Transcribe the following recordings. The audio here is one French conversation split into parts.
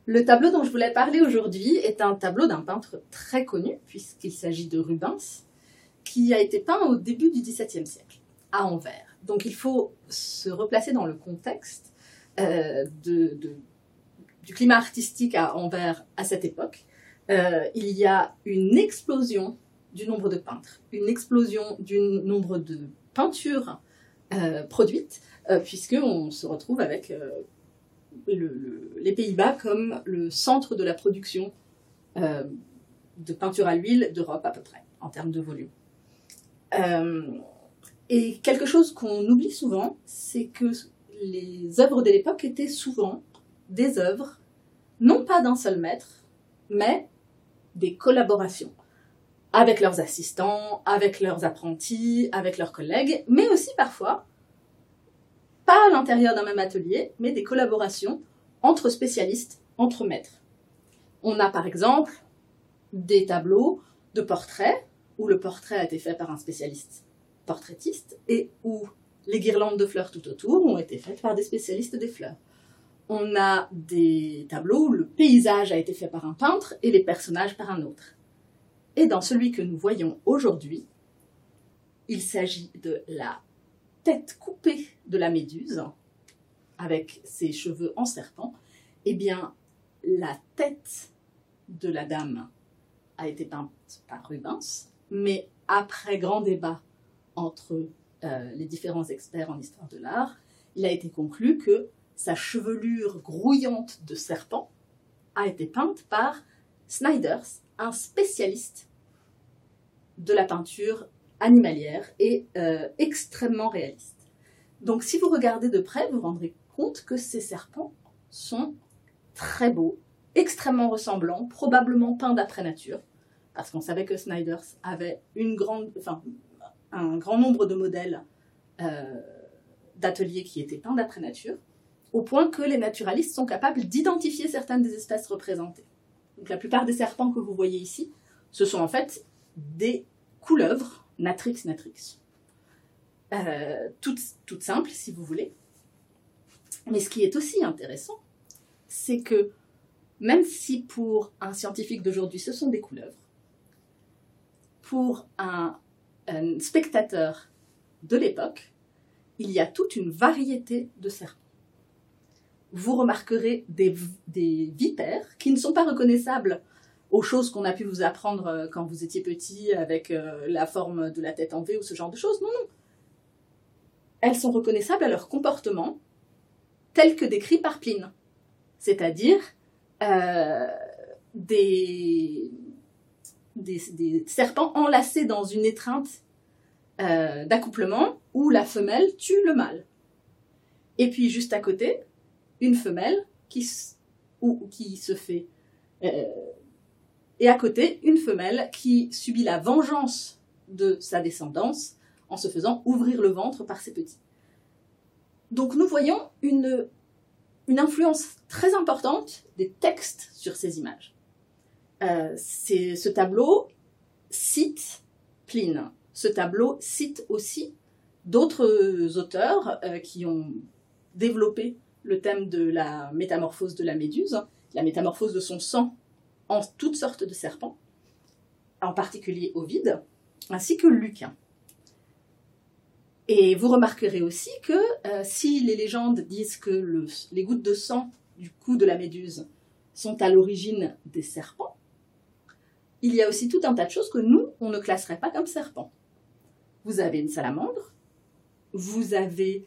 Le tableau dont je voulais parler aujourd'hui est un tableau d'un peintre très connu, puisqu'il s'agit de Rubens, qui a été peint au début du XVIIe siècle, à Anvers. Donc il faut se replacer dans le contexte du climat artistique à Anvers à cette époque. Il y a une explosion du nombre de peintres, une explosion du nombre de peintures produites, puisqu'on se retrouve avec les Pays-Bas comme le centre de la production de peinture à l'huile d'Europe à peu près, en termes de volume. Et quelque chose qu'on oublie souvent, c'est que les œuvres de l'époque étaient souvent des œuvres, non pas d'un seul maître, mais des collaborations avec leurs assistants, avec leurs apprentis, avec leurs collègues, mais aussi parfois, pas à l'intérieur d'un même atelier, mais des collaborations entre spécialistes, entre maîtres. On a par exemple des tableaux de portraits, où le portrait a été fait par un spécialiste portraitiste, et où les guirlandes de fleurs tout autour ont été faites par des spécialistes des fleurs. On a des tableaux où le paysage a été fait par un peintre et les personnages par un autre. Et dans celui que nous voyons aujourd'hui, il s'agit de la tête coupée de la Méduse, avec ses cheveux en serpent. Eh bien, la tête de la dame a été peinte par Rubens, mais après grand débat entre les différents experts en histoire de l'art, il a été conclu que sa chevelure grouillante de serpent a été peinte par Snyders, un spécialiste de la peinture animalière et extrêmement réaliste. Donc si vous regardez de près, vous vous rendrez compte que ces serpents sont très beaux, extrêmement ressemblants, probablement peints d'après nature, parce qu'on savait que Snyders avait un grand nombre de modèles d'ateliers qui étaient peints d'après nature, au point que les naturalistes sont capables d'identifier certaines des espèces représentées. Donc la plupart des serpents que vous voyez ici, ce sont en fait des couleuvres Natrix natrix. Toutes simples, si vous voulez. Mais ce qui est aussi intéressant, c'est que même si pour un scientifique d'aujourd'hui, ce sont des couleuvres, pour un spectateur de l'époque, il y a toute une variété de serpents. Vous remarquerez des vipères qui ne sont pas reconnaissables aux choses qu'on a pu vous apprendre quand vous étiez petit avec la forme de la tête en V ou ce genre de choses. Non, non. Elles sont reconnaissables à leur comportement tel que décrit par Pline. C'est-à-dire des serpents enlacés dans une étreinte d'accouplement où la femelle tue le mâle. Et puis juste à côté, une femelle qui se fait... et à côté, une femelle qui subit la vengeance de sa descendance en se faisant ouvrir le ventre par ses petits. Donc nous voyons une influence très importante des textes sur ces images. Ce tableau cite Pline. Ce tableau cite aussi d'autres auteurs qui ont développé le thème de la métamorphose de la Méduse, la métamorphose de son sang en toutes sortes de serpents, en particulier Ovide, ainsi que Lucain. Et vous remarquerez aussi que si les légendes disent que les gouttes de sang du cou de la Méduse sont à l'origine des serpents, il y a aussi tout un tas de choses que nous, on ne classerait pas comme serpents. Vous avez une salamandre, vous avez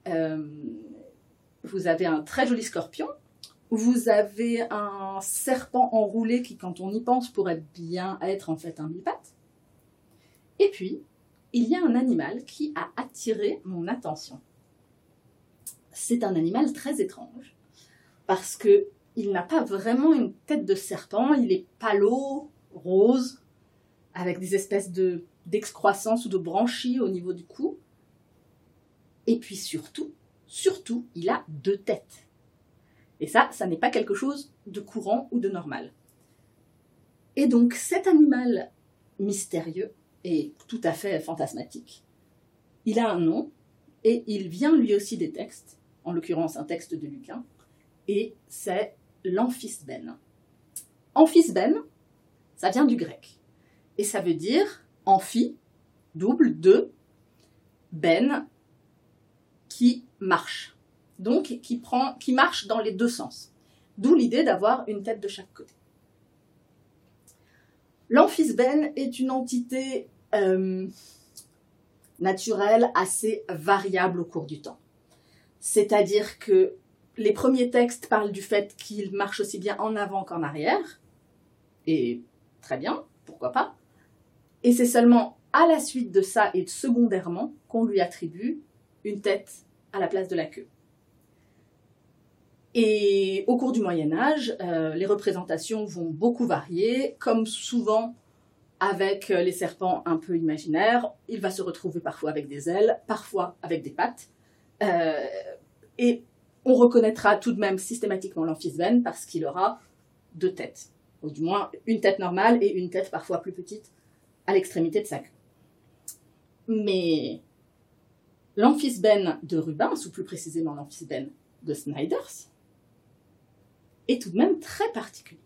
un très joli scorpion, vous avez un serpent enroulé qui, quand on y pense, pourrait bien être en fait un mille-pattes. Et puis, il y a un animal qui a attiré mon attention. C'est un animal très étrange, parce qu'il n'a pas vraiment une tête de serpent, il est palo, rose, avec des espèces d'excroissance ou de branchies au niveau du cou. Et puis surtout, il a 2 têtes. Et ça n'est pas quelque chose de courant ou de normal. Et donc cet animal mystérieux et tout à fait fantasmatique, il a un nom et il vient lui aussi des textes, en l'occurrence un texte de Lucain, et c'est l'amphisbène. Amphisbène, ça vient du grec. Et ça veut dire amphi, double, de, bène, qui marche. Donc, qui marche dans les deux sens. D'où l'idée d'avoir une tête de chaque côté. L'amphisbène est une entité naturelle assez variable au cours du temps. C'est-à-dire que les premiers textes parlent du fait qu'il marche aussi bien en avant qu'en arrière. Et très bien, pourquoi pas. Et c'est seulement à la suite de ça et secondairement qu'on lui attribue une tête à la place de la queue. Et au cours du Moyen-Âge, les représentations vont beaucoup varier, comme souvent avec les serpents un peu imaginaires. Il va se retrouver parfois avec des ailes, parfois avec des pattes. Et on reconnaîtra tout de même systématiquement l'amphisbène parce qu'il aura deux têtes, ou du moins une tête normale et une tête parfois plus petite à l'extrémité de sa queue. Mais l'amphisbène de Rubens, ou plus précisément l'amphisbène de Snyders, est tout de même très particulier.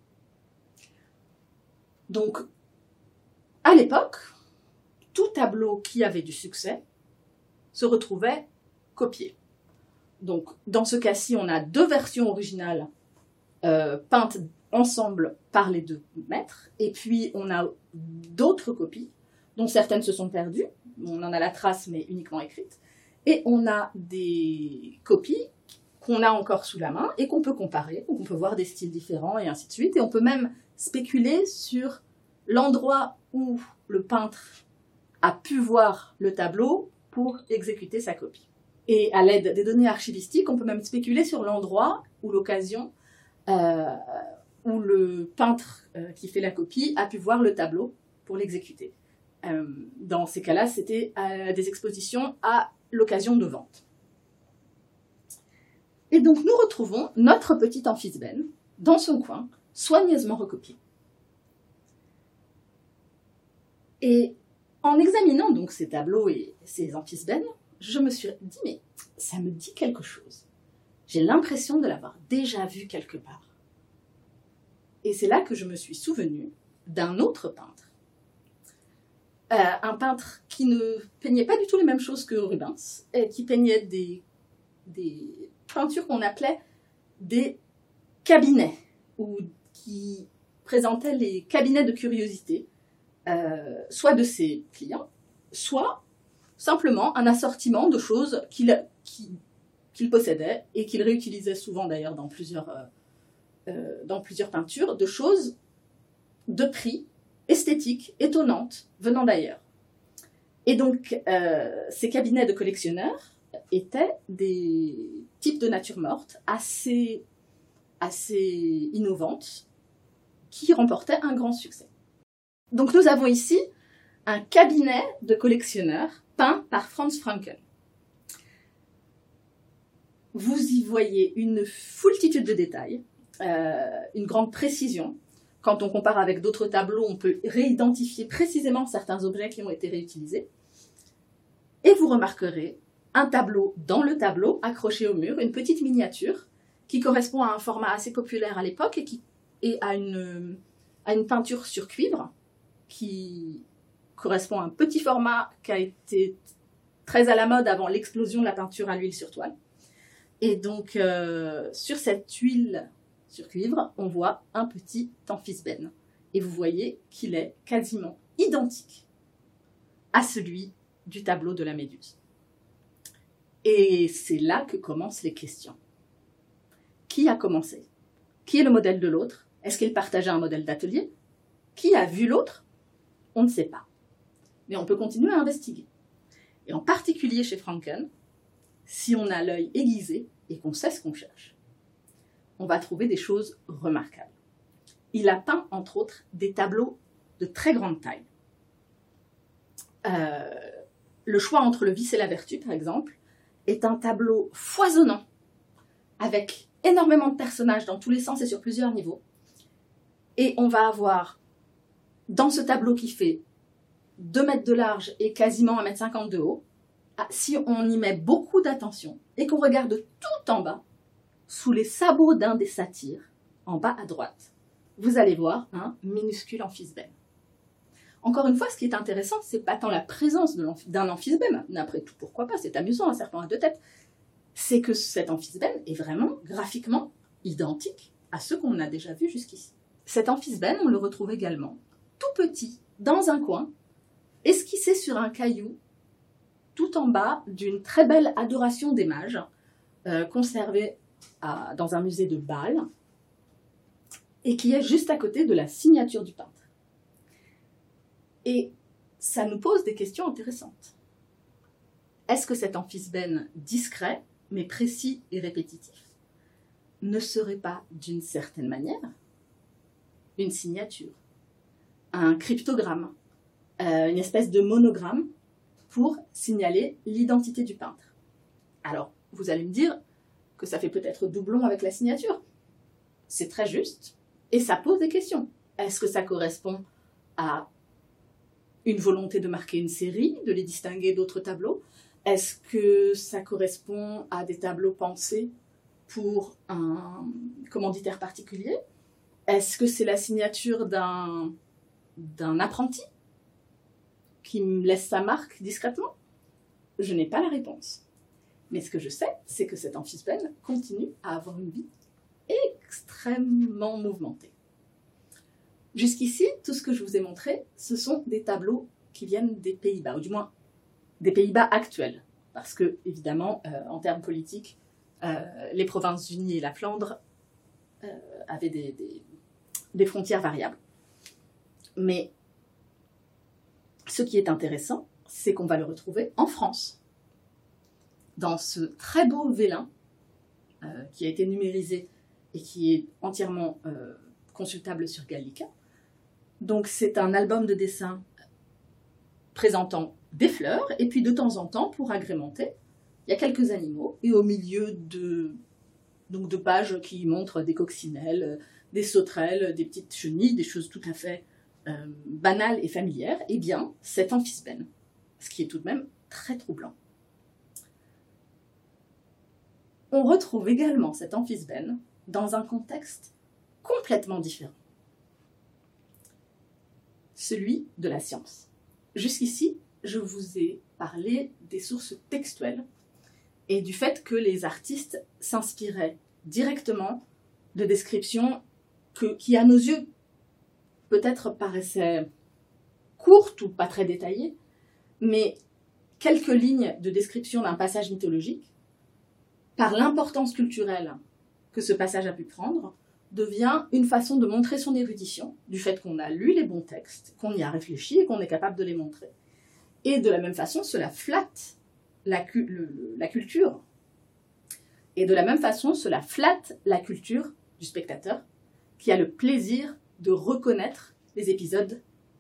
Donc, à l'époque, tout tableau qui avait du succès se retrouvait copié. Donc, dans ce cas-ci, on a deux versions originales peintes ensemble par les deux maîtres, et puis on a d'autres copies, dont certaines se sont perdues, on en a la trace, mais uniquement écrite, et on a des copies qu'on a encore sous la main et qu'on peut comparer, on peut voir des styles différents et ainsi de suite, et on peut même spéculer sur l'endroit où le peintre a pu voir le tableau pour exécuter sa copie. Et à l'aide des données archivistiques, on peut même spéculer sur l'endroit ou l'occasion où le peintre qui fait la copie a pu voir le tableau pour l'exécuter. Dans ces cas-là, c'était à des expositions à l'occasion de vente. Et donc nous retrouvons notre petit amphisbène dans son coin, soigneusement recopié. Et en examinant donc ces tableaux et ces amphisbènes, je me suis dit, mais ça me dit quelque chose. J'ai l'impression de l'avoir déjà vu quelque part. Et c'est là que je me suis souvenue d'un autre peintre. Un peintre qui ne peignait pas du tout les mêmes choses que Rubens, et qui peignait des peintures qu'on appelait des cabinets, ou qui présentaient les cabinets de curiosité, soit de ses clients, soit simplement un assortiment de choses qu'il possédait et qu'il réutilisait souvent d'ailleurs dans plusieurs peintures, de choses de prix esthétiques, étonnantes, venant d'ailleurs. Et donc, ces cabinets de collectionneurs étaient des types de nature morte assez innovantes qui remportaient un grand succès. Donc nous avons ici un cabinet de collectionneurs peint par Franz Franken. Vous y voyez une foultitude de détails, une grande précision. Quand on compare avec d'autres tableaux, on peut réidentifier précisément certains objets qui ont été réutilisés. Et vous remarquerez un tableau dans le tableau, accroché au mur, une petite miniature qui correspond à un format assez populaire à l'époque et à une peinture sur cuivre qui correspond à un petit format qui a été très à la mode avant l'explosion de la peinture à l'huile sur toile. Et donc, sur cette huile sur cuivre, on voit un petit amphisbène. Et vous voyez qu'il est quasiment identique à celui du tableau de la Méduse. Et c'est là que commencent les questions. Qui a commencé? Qui est le modèle de l'autre? Est-ce qu'il partageait un modèle d'atelier? Qui a vu l'autre? On ne sait pas. Mais on peut continuer à investiguer. Et en particulier chez Franken, si on a l'œil aiguisé et qu'on sait ce qu'on cherche, on va trouver des choses remarquables. Il a peint, entre autres, des tableaux de très grande taille. Le choix entre le vice et la vertu, par exemple, est un tableau foisonnant, avec énormément de personnages dans tous les sens et sur plusieurs niveaux. Et on va avoir, dans ce tableau qui fait 2 mètres de large et quasiment 1,50 m de haut, si on y met beaucoup d'attention et qu'on regarde tout en bas, sous les sabots d'un des satyres, en bas à droite, vous allez voir un minuscule amphibème. Encore une fois, ce qui est intéressant, c'est pas tant la présence d'un amphibème, mais après tout, pourquoi pas, c'est amusant, un serpent à deux têtes, c'est que cet amphibème est vraiment graphiquement identique à ceux qu'on a déjà vus jusqu'ici. Cet amphibème, on le retrouve également tout petit, dans un coin, esquissé sur un caillou, tout en bas d'une très belle adoration des mages, conservée dans un musée de Bâle, et qui est juste à côté de la signature du peintre. Et ça nous pose des questions intéressantes. Est-ce que cet amphibème discret, mais précis et répétitif, ne serait pas, d'une certaine manière, une signature, un cryptogramme, une espèce de monogramme pour signaler l'identité du peintre? Alors, vous allez me dire que ça fait peut-être doublon avec la signature. C'est très juste, et ça pose des questions. Est-ce que ça correspond à une volonté de marquer une série, de les distinguer d'autres tableaux? Est-ce que ça correspond à des tableaux pensés pour un commanditaire particulier? Est-ce que c'est la signature d'un apprenti qui me laisse sa marque discrètement? Je n'ai pas la réponse. Mais ce que je sais, c'est que cet amphibème continue à avoir une vie extrêmement mouvementée. Jusqu'ici, tout ce que je vous ai montré, ce sont des tableaux qui viennent des Pays-Bas, ou du moins des Pays-Bas actuels. Parce que, évidemment, en termes politiques, les Provinces-Unies et la Flandre avaient des frontières variables. Mais ce qui est intéressant, c'est qu'on va le retrouver en France, dans ce très beau vélin qui a été numérisé et qui est entièrement consultable sur Gallica. Donc c'est un album de dessin présentant des fleurs, et puis de temps en temps, pour agrémenter, il y a quelques animaux, et au milieu de pages qui montrent des coccinelles, des sauterelles, des petites chenilles, des choses tout à fait banales et familières, eh bien, cet amphibème, ce qui est tout de même très troublant. On retrouve également cet amphibème dans un contexte complètement différent, celui de la science. Jusqu'ici, je vous ai parlé des sources textuelles et du fait que les artistes s'inspiraient directement de descriptions qui, à nos yeux, peut-être paraissaient courtes ou pas très détaillées, mais quelques lignes de description d'un passage mythologique, par l'importance culturelle que ce passage a pu prendre, devient une façon de montrer son érudition, du fait qu'on a lu les bons textes, qu'on y a réfléchi et qu'on est capable de les montrer. Et de la même façon, cela flatte la culture. Et de la même façon, cela flatte la culture du spectateur, qui a le plaisir de reconnaître les épisodes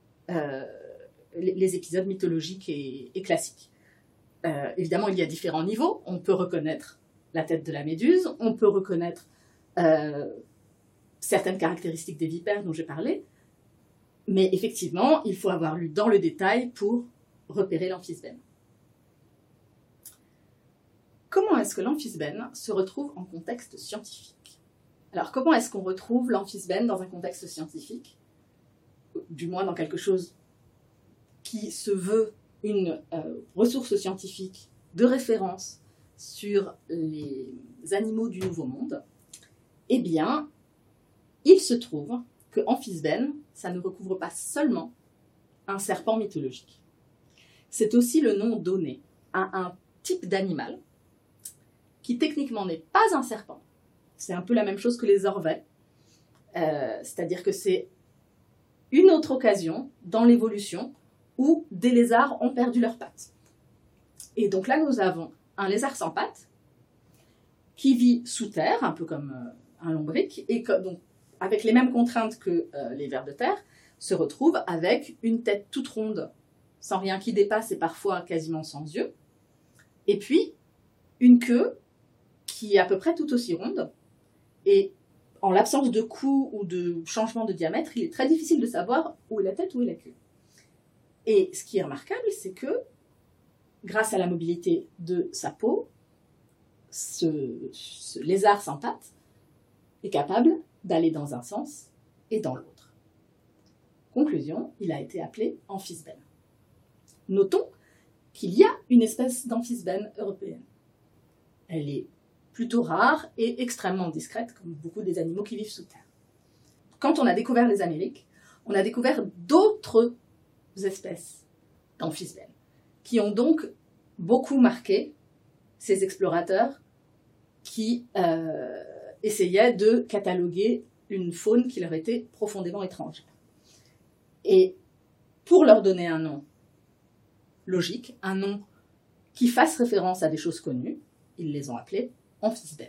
mythologiques et classiques. Évidemment, il y a différents niveaux. On peut reconnaître la tête de la méduse, on peut reconnaître certaines caractéristiques des vipères dont j'ai parlé, mais effectivement, il faut avoir lu dans le détail pour repérer l'amphibème. Comment est-ce que l'amphibème se retrouve en contexte scientifique? Alors, comment est-ce qu'on retrouve l'amphibème dans un contexte scientifique? Du moins dans quelque chose qui se veut une ressource scientifique de référence sur les animaux du Nouveau Monde. Eh bien, il se trouve que amphibème, ça ne recouvre pas seulement un serpent mythologique. C'est aussi le nom donné à un type d'animal qui techniquement n'est pas un serpent. C'est un peu la même chose que les orvets, c'est-à-dire que c'est une autre occasion dans l'évolution où des lézards ont perdu leurs pattes. Et donc là, nous avons un lézard sans pattes qui vit sous terre, un peu comme un lombric, et donc, avec les mêmes contraintes que les vers de terre, se retrouve avec une tête toute ronde, sans rien qui dépasse et parfois quasiment sans yeux, et puis une queue qui est à peu près tout aussi ronde, et en l'absence de cou ou de changement de diamètre, il est très difficile de savoir où est la tête, où est la queue. Et ce qui est remarquable, c'est que, grâce à la mobilité de sa peau, ce lézard sans pattes est capable d'aller dans un sens et dans l'autre. Conclusion, il a été appelé amphisbène. Notons qu'il y a une espèce d'amphisbène européenne. Elle est plutôt rare et extrêmement discrète, comme beaucoup des animaux qui vivent sous terre. Quand on a découvert les Amériques, on a découvert d'autres espèces d'amphisbènes, qui ont donc beaucoup marqué ces explorateurs qui essayaient de cataloguer une faune qui leur était profondément étrangère. Et pour leur donner un nom logique, un nom qui fasse référence à des choses connues, ils les ont appelés amphisbènes.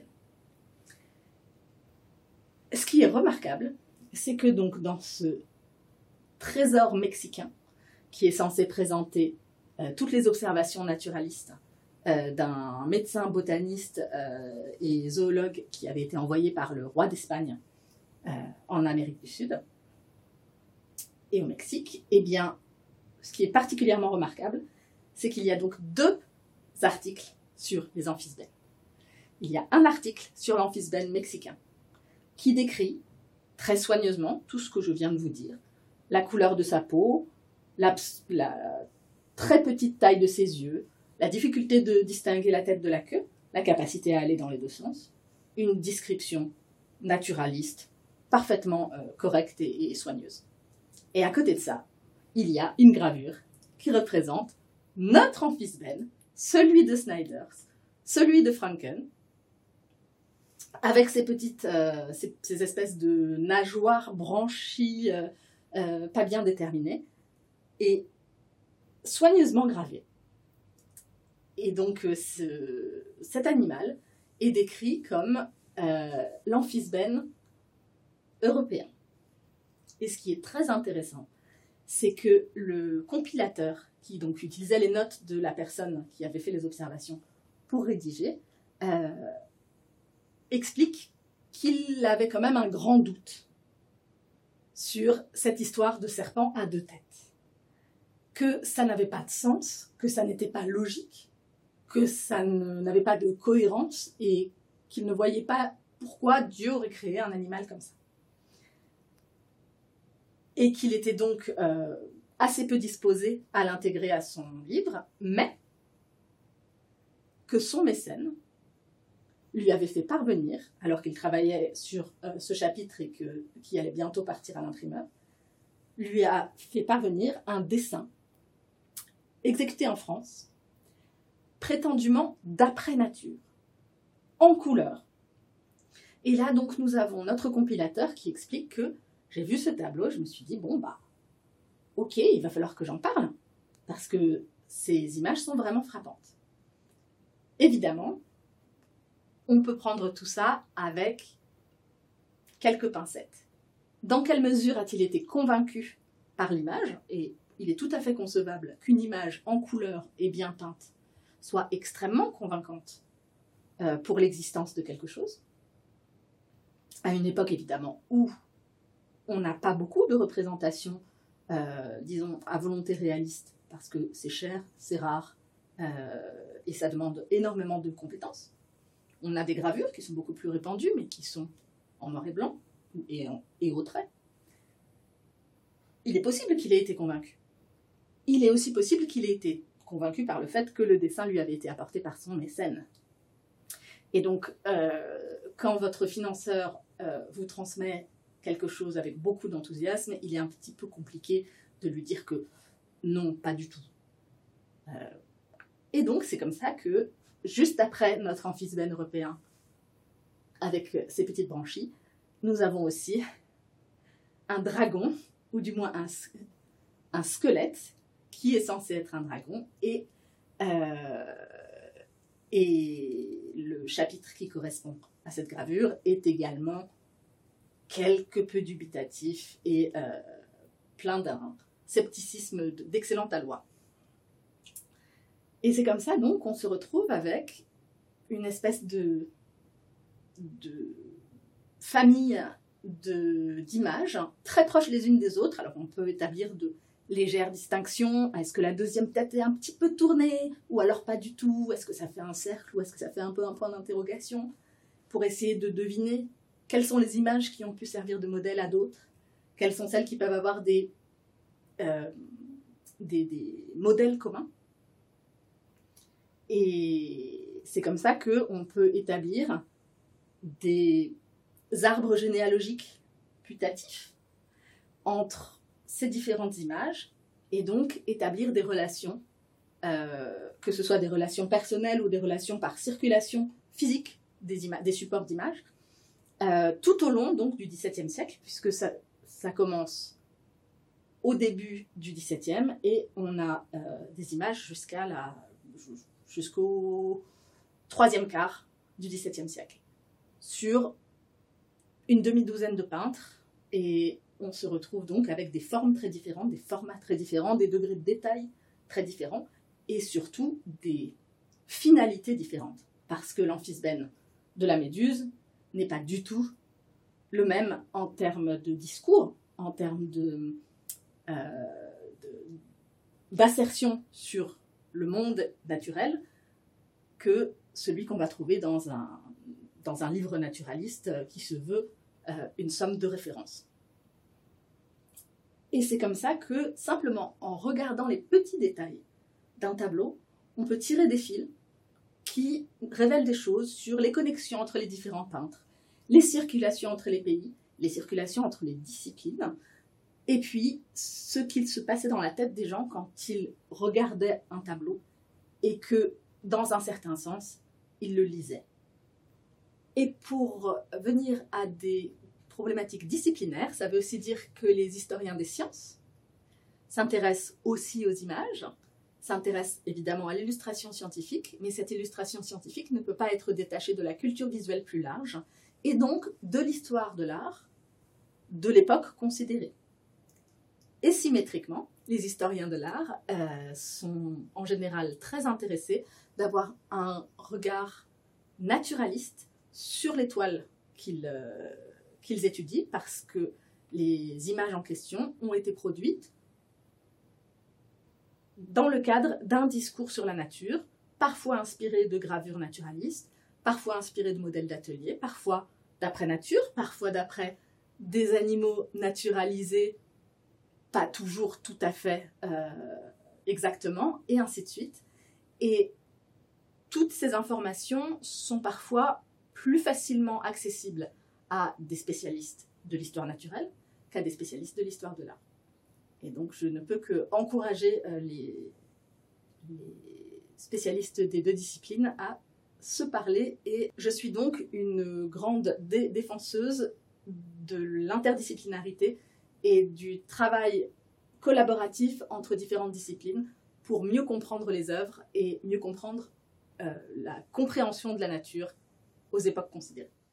Ce qui est remarquable, c'est que donc dans ce trésor mexicain, qui est censé présenter toutes les observations naturalistes d'un médecin botaniste et zoologue qui avait été envoyé par le roi d'Espagne en Amérique du Sud et au Mexique, eh bien, ce qui est particulièrement remarquable, c'est qu'il y a donc 2 articles sur les amphisbènes. Il y a un article sur l'amphisbène mexicain qui décrit très soigneusement tout ce que je viens de vous dire, la couleur de sa peau, la très petite taille de ses yeux, la difficulté de distinguer la tête de la queue, la capacité à aller dans les 2 sens, une description naturaliste, parfaitement correcte et soigneuse. Et à côté de ça, il y a une gravure qui représente notre amphisbène, celui de Snyders, celui de Franken, avec ces petites, ces espèces de nageoires branchies, pas bien déterminées, et soigneusement gravées. Et donc, cet animal est décrit comme l'amphisbène européen. Et ce qui est très intéressant, c'est que le compilateur, qui donc utilisait les notes de la personne qui avait fait les observations pour rédiger, explique qu'il avait quand même un grand doute sur cette histoire de serpent à 2 têtes. Que ça n'avait pas de sens, que ça n'était pas logique, que ça n'avait pas de cohérence et qu'il ne voyait pas pourquoi Dieu aurait créé un animal comme ça. Et qu'il était donc assez peu disposé à l'intégrer à son livre, mais que son mécène lui avait fait parvenir, alors qu'il travaillait sur ce chapitre et qui allait bientôt partir à l'imprimeur, lui a fait parvenir un dessin exécuté en France, prétendument d'après nature, en couleur. Et là, donc, nous avons notre compilateur qui explique que j'ai vu ce tableau, je me suis dit, bon, bah, ok, il va falloir que j'en parle, parce que ces images sont vraiment frappantes. Évidemment, on peut prendre tout ça avec quelques pincettes. Dans quelle mesure a-t-il été convaincu par l'image? Et il est tout à fait concevable qu'une image en couleur et bien peinte soit extrêmement convaincante pour l'existence de quelque chose. À une époque, évidemment, où on n'a pas beaucoup de représentations, disons, à volonté réaliste, parce que c'est cher, c'est rare, et ça demande énormément de compétences. On a des gravures qui sont beaucoup plus répandues, mais qui sont en noir et blanc et au trait. Il est possible qu'il ait été convaincu. Il est aussi possible qu'il ait été convaincu par le fait que le dessin lui avait été apporté par son mécène. Et donc, quand votre financeur vous transmet quelque chose avec beaucoup d'enthousiasme, il est un petit peu compliqué de lui dire que non, pas du tout. Et donc, c'est comme ça que, juste après notre amphisbène européen, avec ses petites branchies, nous avons aussi un dragon, ou du moins un squelette, qui est censé être un dragon, et le chapitre qui correspond à cette gravure est également quelque peu dubitatif et plein d'un scepticisme d'excellente alloi. Et c'est comme ça donc qu'on se retrouve avec une espèce de famille d'images très proches les unes des autres. Alors on peut établir de légères distinctions. Est-ce que la deuxième tête est un petit peu tournée ou alors pas du tout? Est-ce que ça fait un cercle ou est-ce que ça fait un peu un point d'interrogation pour essayer de deviner quelles sont les images qui ont pu servir de modèle à d'autres, quelles sont celles qui peuvent avoir des modèles communs. Et c'est comme ça qu'on peut établir des arbres généalogiques putatifs entre ces différentes images et donc établir des relations, que ce soit des relations personnelles ou des relations par circulation physique des supports d'images, tout au long donc, du XVIIe siècle, puisque ça commence au début du XVIIe et on a des images jusqu'au troisième quart du XVIIe siècle, sur une demi-douzaine de peintres, et on se retrouve donc avec des formes très différentes, des formats très différents, des degrés de détail très différents, et surtout des finalités différentes, parce que l'amphisbène de la Méduse n'est pas du tout le même en termes de discours, en termes d'assertion sur le monde naturel, que celui qu'on va trouver dans un livre naturaliste qui se veut une somme de référence. Et c'est comme ça que, simplement en regardant les petits détails d'un tableau, on peut tirer des fils qui révèlent des choses sur les connexions entre les différents peintres, les circulations entre les pays, les circulations entre les disciplines, et puis ce qu'il se passait dans la tête des gens quand ils regardaient un tableau et que, dans un certain sens, ils le lisaient. Et pour venir à des problématiques disciplinaires, ça veut aussi dire que les historiens des sciences s'intéressent aussi aux images, s'intéressent évidemment à l'illustration scientifique, mais cette illustration scientifique ne peut pas être détachée de la culture visuelle plus large, et donc de l'histoire de l'art de l'époque considérée. Et symétriquement, les historiens de l'art sont en général très intéressés d'avoir un regard naturaliste sur les toiles qu'ils étudient, parce que les images en question ont été produites dans le cadre d'un discours sur la nature, parfois inspiré de gravures naturalistes, parfois inspiré de modèles d'atelier, parfois d'après nature, parfois d'après des animaux naturalisés, pas toujours tout à fait exactement, et ainsi de suite. Et toutes ces informations sont parfois plus facilement accessibles à des spécialistes de l'histoire naturelle qu'à des spécialistes de l'histoire de l'art. Et donc je ne peux qu'encourager les spécialistes des deux disciplines à se parler, et je suis donc une grande défenseuse de l'interdisciplinarité et du travail collaboratif entre différentes disciplines pour mieux comprendre les œuvres et mieux comprendre la compréhension de la nature aux époques considérées.